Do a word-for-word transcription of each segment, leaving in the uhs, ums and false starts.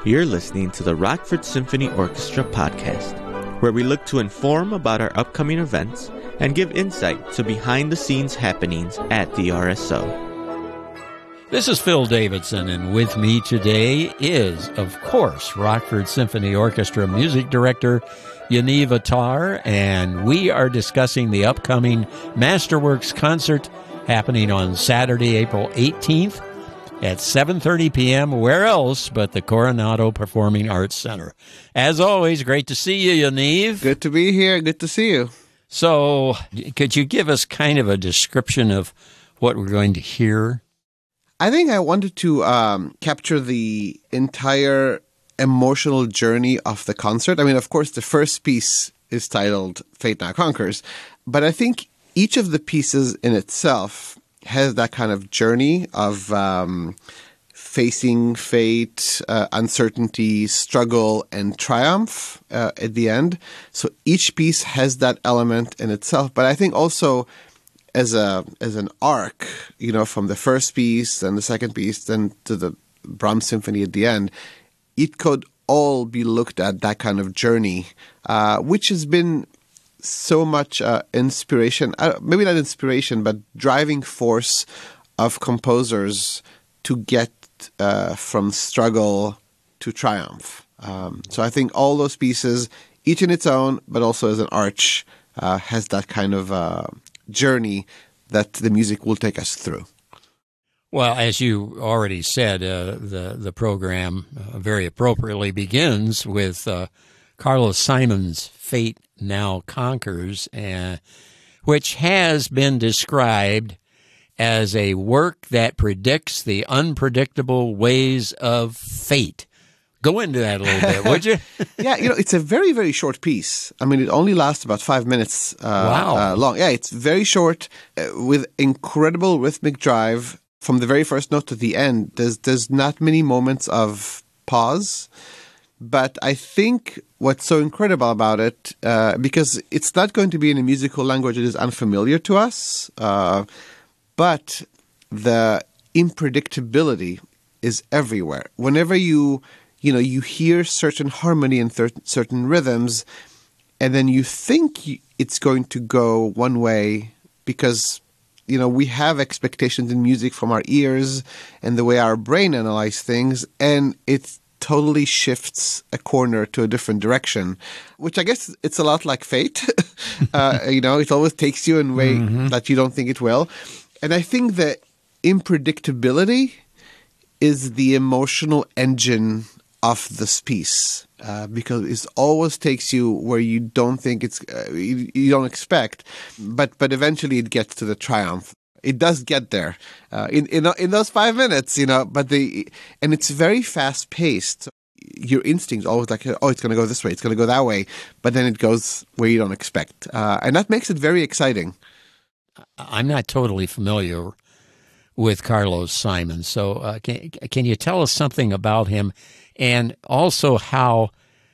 You're listening to the Rockford Symphony Orchestra podcast, where we look to inform about our upcoming events and give insight to behind-the-scenes happenings at the R S O. This is Phil Davidson, and with me today is, of course, Rockford Symphony Orchestra Music Director Yaniv Attar, and we are discussing the upcoming Masterworks concert happening on Saturday, April eighteenth at seven thirty p.m. Where else but the Coronado Performing Arts Center. As always, great to see you, Yaniv. Good to be here. Good to see you. So, could you give us kind of a description of what we're going to hear? I think I wanted to um, capture the entire emotional journey of the concert. I mean, of course, the first piece is titled Fate Now Conquers, but I think each of the pieces in itself has that kind of journey of um, facing fate, uh, uncertainty, struggle, and triumph uh, at the end. So each piece has that element in itself. But I think also as a as an arc, you know, from the first piece and the second piece, then to the Brahms Symphony at the end, it could all be looked at that kind of journey, uh, which has been so much uh, inspiration, uh, maybe not inspiration, but driving force of composers to get uh, from struggle to triumph. Um, so I think all those pieces, each in its own, but also as an arch, uh, has that kind of uh, journey that the music will take us through. Well, as you already said, uh, the, the program uh, very appropriately begins with uh, Carlos Simon's Fate Now Conquers, uh, which has been described as a work that predicts the unpredictable ways of fate. Go into that a little bit, would you? Yeah, you know, it's a very, very short piece. I mean, it only lasts about five minutes uh, wow. uh, long. Yeah, it's very short uh, with incredible rhythmic drive from the very first note to the end. There's, there's not many moments of pause. But I think what's so incredible about it, uh, because it's not going to be in a musical language that is unfamiliar to us, uh, but the unpredictability is everywhere. Whenever you, you know, you hear certain harmony and thir- certain rhythms, and then you think it's going to go one way because, you know, we have expectations in music from our ears and the way our brain analyzes things, and it's totally shifts a corner to a different direction, which I guess it's a lot like fate. uh, you know, it always takes you in a way mm-hmm. that you don't think it will. And I think that unpredictability is the emotional engine of this piece, uh, because it always takes you where you don't think it's, uh, you, you don't expect, but but eventually it gets to the triumph. It does get there uh, in in in those five minutes, you know. But the and it's very fast paced. Your instinct's always like, oh, it's going to go this way, it's going to go that way, but then it goes where you don't expect, uh, and that makes it very exciting. I'm not totally familiar with Carlos Simon, so uh, can can you tell us something about him, and also how?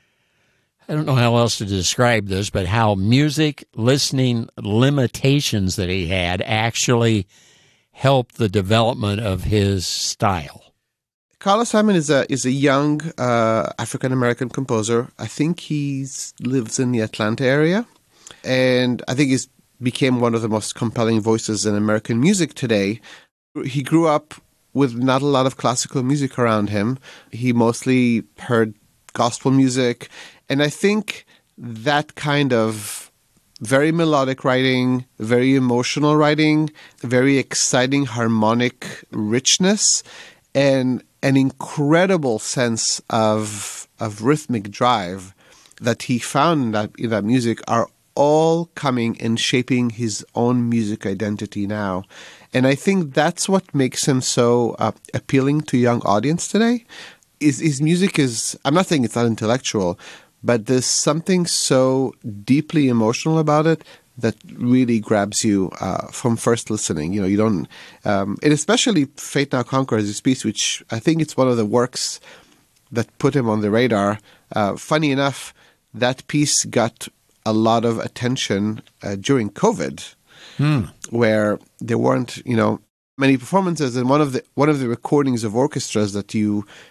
I don't know how else to describe this, but how music listening limitations that he had actually helped the development of his style. Carlos Simon is a is a young uh, African American composer. I think he lives in the Atlanta area, and I think he's became one of the most compelling voices in American music today. He grew up with not a lot of classical music around him. He mostly heard gospel music. And I think that kind of very melodic writing, very emotional writing, very exciting harmonic richness, and an incredible sense of of rhythmic drive that he found in that, in that music are all coming and shaping his own music identity now. And I think that's what makes him so uh, appealing to young audience today. His, his music is, I'm not saying it's not intellectual, but there's something so deeply emotional about it that really grabs you uh, from first listening. You know, you don't, um, and especially Fate Now Conquers, this piece, which I think it's one of the works that put him on the radar. Uh, funny enough, that piece got a lot of attention uh, during COVID, hmm. where there weren't, you know, many performances, and one of the one of the recordings of orchestras that you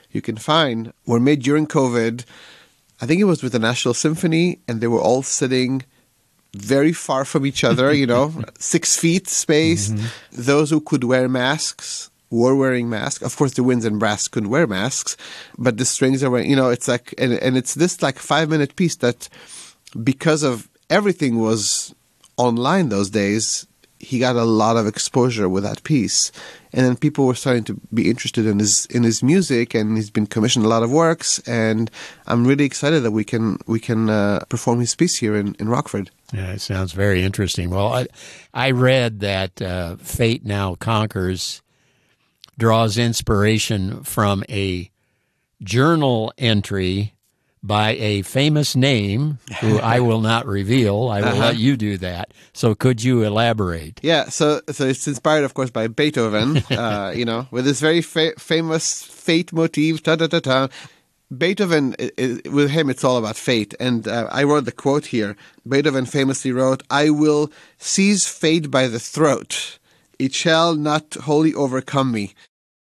you can find were made during COVID. I think it was with the National Symphony, and they were all sitting very far from each other, you know, six feet space. Mm-hmm. Those who could wear masks were wearing masks. Of course, the winds and brass couldn't wear masks, but the strings are wearing, you know, it's like, and, and it's this like five minute piece that because of everything was online those days, he got a lot of exposure with that piece. And then people were starting to be interested in his in his music, and he's been commissioned a lot of works. And I'm really excited that we can we can uh, perform his piece here in, in Rockford. Yeah, it sounds very interesting. Well, I, I read that uh, Fate Now Conquers draws inspiration from a journal entry by a famous name who I will not reveal. I will uh-huh. let you do that. So could you elaborate? Yeah, so so it's inspired, of course, by Beethoven, uh, you know, with this very fa- famous fate motif, ta-ta-ta-ta. Beethoven, it, it, with him, it's all about fate. And uh, I wrote the quote here. Beethoven famously wrote, "I will seize fate by the throat. It shall not wholly overcome me."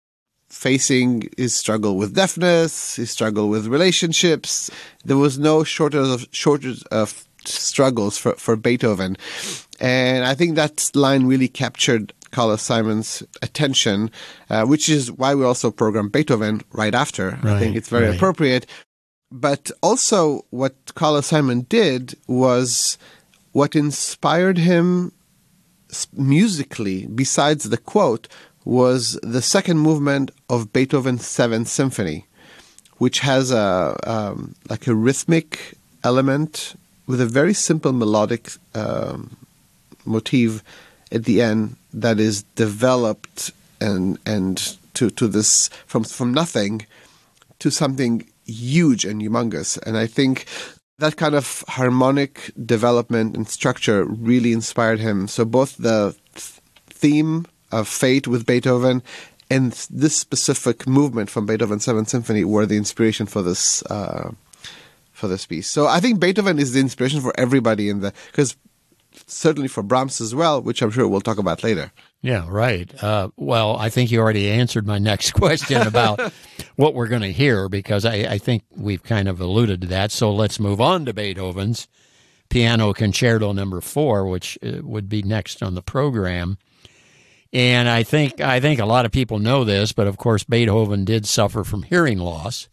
Facing his struggle with deafness, his struggle with relationships, there was no shortage of shortage of struggles for, for Beethoven. And I think that line really captured Carlos Simon's attention, uh, which is why we also programmed Beethoven right after. Right, I think it's very right. appropriate. But also what Carlos Simon did was what inspired him musically, besides the quote, was the second movement of Beethoven's Seventh Symphony, which has a um, like a rhythmic element with a very simple melodic um, motif at the end that is developed and and to to this from from nothing to something huge and humongous. And I think that kind of harmonic development and structure really inspired him. So both the th- theme of fate with Beethoven and this specific movement from Beethoven's Seventh Symphony were the inspiration for this uh, for this piece. So I think Beethoven is the inspiration for everybody in the, because certainly for Brahms as well, which I'm sure we'll talk about later. Yeah, right. Uh, well, I think you already answered my next question about what we're going to hear, because I, I think we've kind of alluded to that. So let's move on to Beethoven's Piano Concerto Number Four, which uh, would be next on the program. And I think I think a lot of people know this, but of course Beethoven did suffer from hearing loss.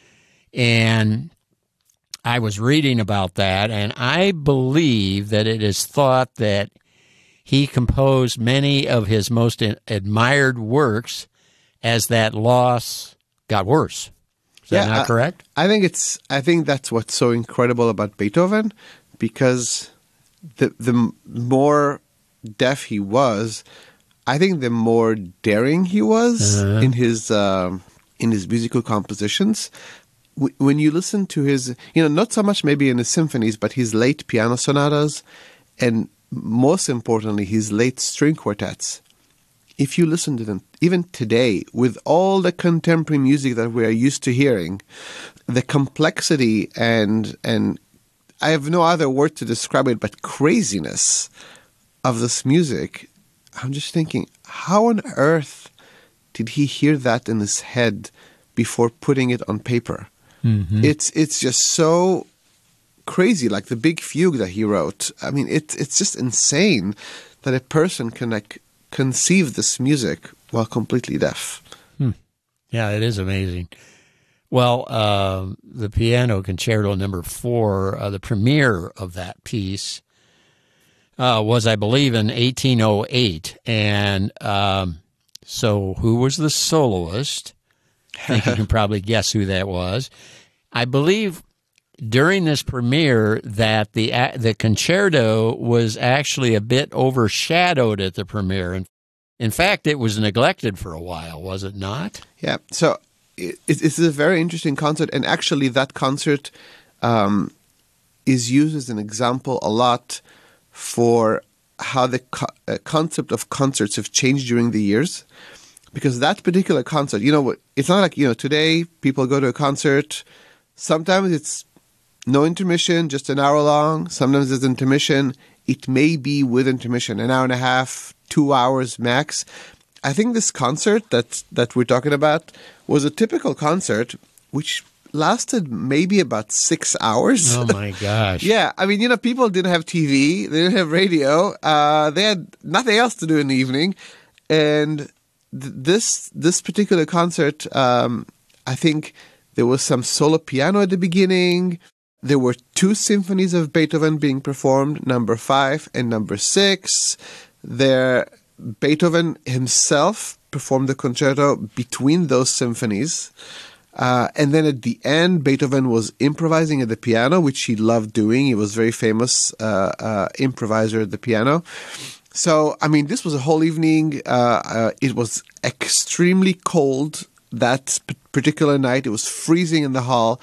And I was reading about that, and I believe that it is thought that he composed many of his most admired works as that loss got worse. Is that yeah, not correct? I, I think it's I think that's what's so incredible about Beethoven, because the the more deaf he was, I think the more daring he was uh-huh. in his uh, in his musical compositions. W- when you listen to his, you know, not so much maybe in his symphonies, but his late piano sonatas, and most importantly, his late string quartets. If you listen to them, even today, with all the contemporary music that we are used to hearing, the complexity and and I have no other word to describe it but craziness of this music. I'm just thinking, how on earth did he hear that in his head before putting it on paper? Mm-hmm. It's it's just so crazy, like the Big Fugue that he wrote. I mean, it, it's just insane that a person can like conceive this music while completely deaf. Hmm. Yeah, it is amazing. Well, uh, the Piano Concerto Number Four, uh, the premiere of that piece uh, was, I believe, in eighteen oh eight. And um, so who was the soloist? I think you can probably guess who that was. I believe during this premiere that the the concerto was actually a bit overshadowed at the premiere. And in fact, it was neglected for a while, was it not? Yeah. So it, it's a very interesting concert. And actually that concert um, is used as an example a lot for how the co- uh, concept of concerts have changed during the years. Because that particular concert, you know, it's not like, you know, today people go to a concert, sometimes it's no intermission, just an hour long. Sometimes there's intermission. It may be with intermission, an hour and a half, two hours max. I think this concert that that we're talking about was a typical concert, which lasted maybe about six hours. Oh, my gosh. Yeah. I mean, you know, people didn't have T V. They didn't have radio. Uh, they had nothing else to do in the evening. And th- this this particular concert, um, I think there was some solo piano at the beginning. There were two symphonies of Beethoven being performed, number five and number six. There, Beethoven himself performed the concerto between those symphonies. Uh, and then at the end, Beethoven was improvising at the piano, which he loved doing. He was very famous uh, uh, improviser at the piano. So, I mean, this was a whole evening. Uh, uh, it was extremely cold that p- particular night. It was freezing in the hall.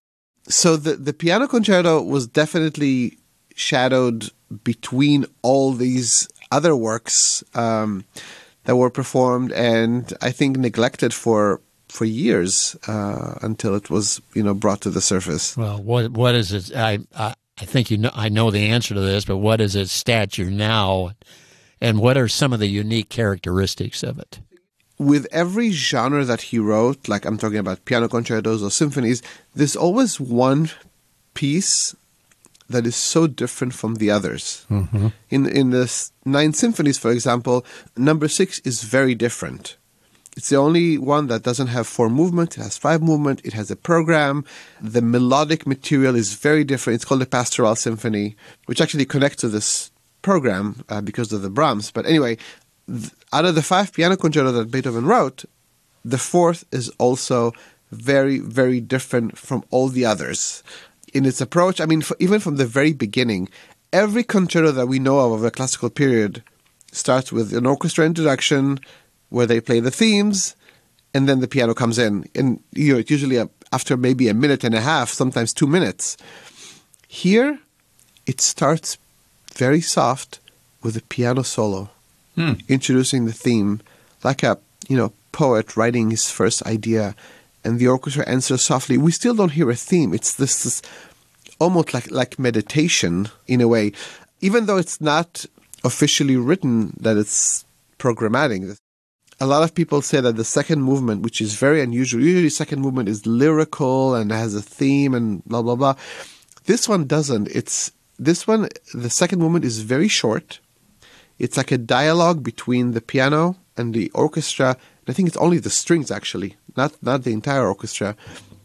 So the, the piano concerto was definitely shadowed between all these other works um, that were performed and I think neglected for for years uh, until it was, you know, brought to the surface. Well, what what is it? I, I I think you know. I know the answer to this, but what is its stature now, and what are some of the unique characteristics of it? With every genre that he wrote, like I'm talking about piano concertos or symphonies, there's always one piece that is so different from the others. Mm-hmm. In in the nine symphonies, for example, number six is very different. It's the only one that doesn't have four movement. It has five movement. It has a program. The melodic material is very different. It's called the Pastoral Symphony, which actually connects to this program uh, because of the Brahms. But anyway, th- out of the five piano concertos that Beethoven wrote, the fourth is also very, very different from all the others. In its approach, I mean, for, even from the very beginning, every concerto that we know of of the classical period starts with an orchestra introduction, where they play the themes, and then the piano comes in. And you know, it's usually a, after maybe a minute and a half, sometimes two minutes. Here, it starts very soft with a piano solo, hmm. introducing the theme, like a you know poet writing his first idea, and the orchestra answers softly. We still don't hear a theme. It's this, this almost like like meditation in a way, even though it's not officially written that it's programmatic. A lot of people say that the second movement, which is very unusual, usually second movement is lyrical and has a theme and blah, blah, blah. This one doesn't. It's this one, the second movement is very short. It's like a dialogue between the piano and the orchestra. I think it's only the strings, actually, not, not the entire orchestra.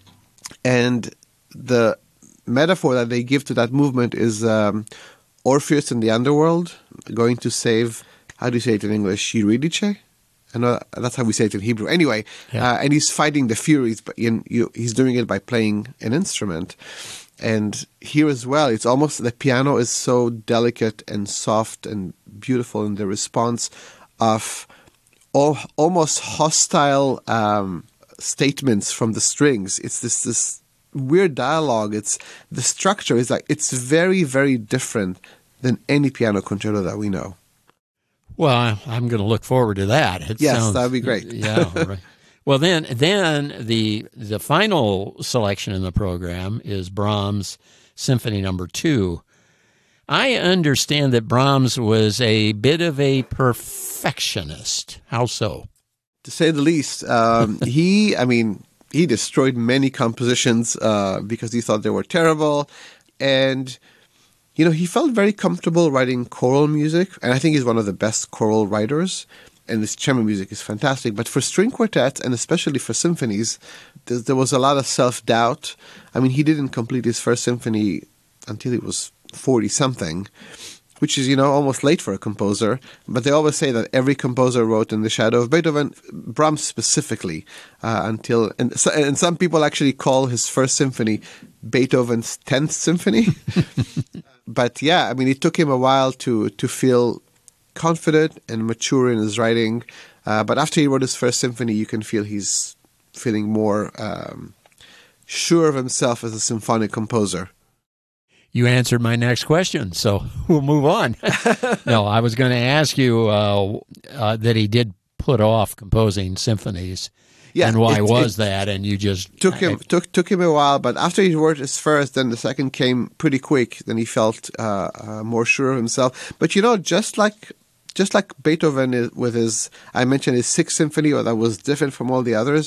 And the metaphor that they give to that movement is um, Orpheus in the underworld going to save, how do you say it in English, Eurydice? I know that's how we say it in Hebrew. Anyway, yeah. uh, and he's fighting the Furies, but in, you, he's doing it by playing an instrument. And here as well, it's almost the piano is so delicate and soft and beautiful in the response of all, almost hostile um, statements from the strings. It's this this weird dialogue. It's the structure is like it's very very different than any piano concerto that we know. Well, I'm going to look forward to that. It yes, sounds, that would be great. Yeah. Right. Well, then, then the the final selection in the program is Brahms' Symphony Number Two. I understand that Brahms was a bit of a perfectionist. How so? To say the least, um, he. I mean, he destroyed many compositions uh, because he thought they were terrible, and. You know, he felt very comfortable writing choral music, and I think he's one of the best choral writers, and his chamber music is fantastic. But for string quartets, and especially for symphonies, there, there was a lot of self-doubt. I mean, he didn't complete his first symphony until he was forty-something, which is, you know, almost late for a composer. But they always say that every composer wrote in the shadow of Beethoven, Brahms specifically, uh, until... And, and some people actually call his first symphony Beethoven's tenth symphony. But yeah, I mean, it took him a while to to feel confident and mature in his writing. Uh, but after he wrote his first symphony, you can feel he's feeling more um, sure of himself as a symphonic composer. You answered my next question, so we'll move on. No, I was going to ask you uh, uh, that he did put off composing symphonies. Yeah, and why it, was it, that? And you just took him I, took took him a while, but after he wrote his first, then the second came pretty quick. Then he felt uh, uh, more sure of himself. But you know, just like just like Beethoven is, with his, I mentioned his Sixth Symphony, or that was different from all the others.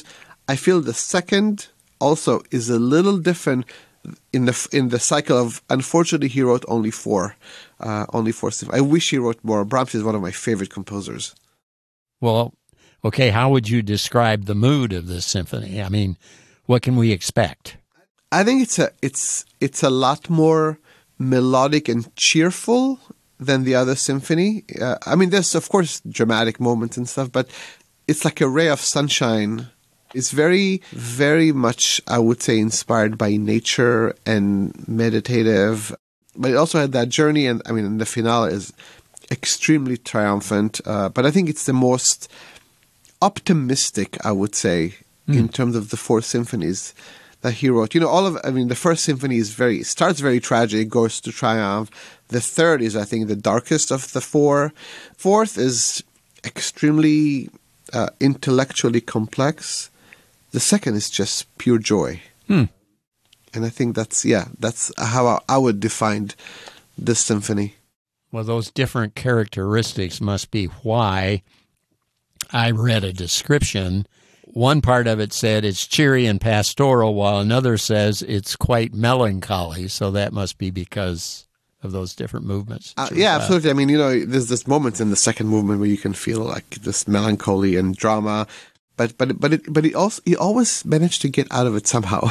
I feel the second also is a little different in the in the cycle of, unfortunately, he wrote only four, uh, only four symphonies. I wish he wrote more. Brahms is one of my favorite composers. Well, okay, how would you describe the mood of this symphony? I mean, what can we expect? I think it's a it's it's a lot more melodic and cheerful than the other symphony. Uh, I mean, there's of course dramatic moments and stuff, but it's like a ray of sunshine. It's very, very much, I would say, inspired by nature and meditative. But it also had that journey, and I mean, the finale is extremely triumphant. Uh, but I think it's the most optimistic, I would say, mm. in terms of the four symphonies that he wrote. You know, all of, I mean, the first symphony is very, starts very tragic, goes to triumph. The third is, I think, the darkest of the four. Fourth is extremely uh, intellectually complex. The second is just pure joy. Hmm. And I think that's, yeah, that's how I, I would define this symphony. Well, those different characteristics must be why I read a description. One part of it said it's cheery and pastoral, while another says it's quite melancholy. So that must be because of those different movements. Uh, yeah, absolutely. I mean, you know, there's this moment in the second movement where you can feel like this melancholy and drama. But but but it but he also he always managed to get out of it somehow.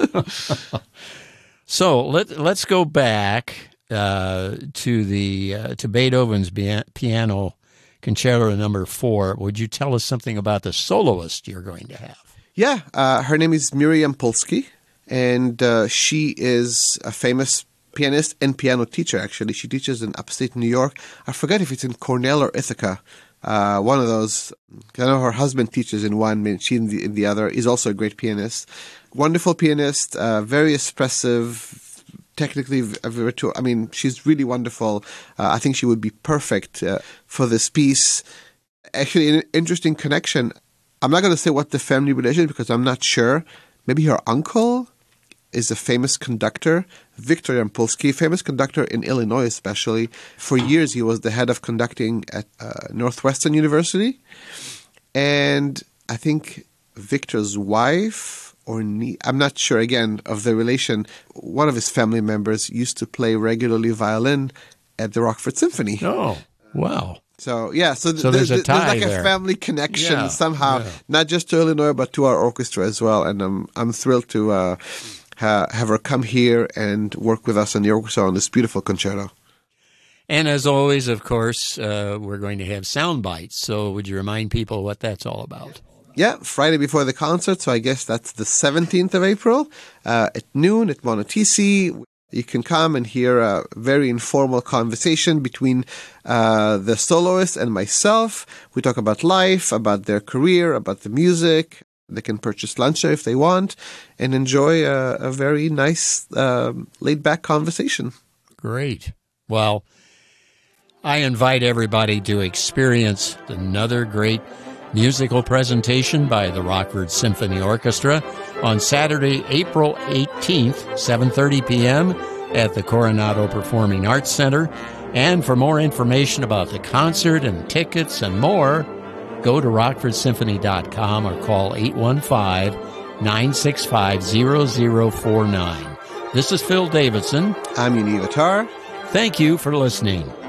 So let let's go back uh, to the uh, to Beethoven's piano concerto number four. Would you tell us something about the soloist you're going to have? Yeah, uh, her name is Miriam Polsky, and uh, she is a famous pianist and piano teacher. Actually, she teaches in upstate New York. I forget if it's in Cornell or Ithaca. Uh, one of those. I know her husband teaches in one, she in the, in the other. Is also a great pianist. Wonderful pianist, uh, very expressive, technically virtuoso. I mean, she's really wonderful. Uh, I think she would be perfect uh, for this piece. Actually, an interesting connection. I'm not going to say what the family relation is because I'm not sure. Maybe her uncle is a famous conductor, Victor Yampolsky, famous conductor in Illinois especially. For years, he was the head of conducting at uh, Northwestern University. And I think Victor's wife, or nie- I'm not sure, again, of the relation, one of his family members used to play regularly violin at the Rockford Symphony. Oh, wow. So, yeah, so, so th- there's, th- a tie there's like there. a family connection yeah, somehow, yeah. not just to Illinois, but to our orchestra as well. And I'm, I'm thrilled to uh, ha- have her come here and work with us in the orchestra on this beautiful concerto. And as always, of course, uh, we're going to have sound bites. So would you remind people what that's all about? Yeah, Friday before the concert, so I guess that's the seventeenth of April uh, at noon at Montecchi. You can come and hear a very informal conversation between uh, the soloist and myself. We talk about life, about their career, about the music. They can purchase lunch there if they want and enjoy a, a very nice, uh, laid-back conversation. Great. Well, I invite everybody to experience another great musical presentation by the Rockford Symphony Orchestra on Saturday, April eighteenth, seven thirty p.m. at the Coronado Performing Arts Center. And for more information about the concert and tickets and more, go to rockford symphony dot com or call eight one five, nine six five, zero zero four nine. This is Phil Davidson. I'm Yaniv Attar. Thank you for listening.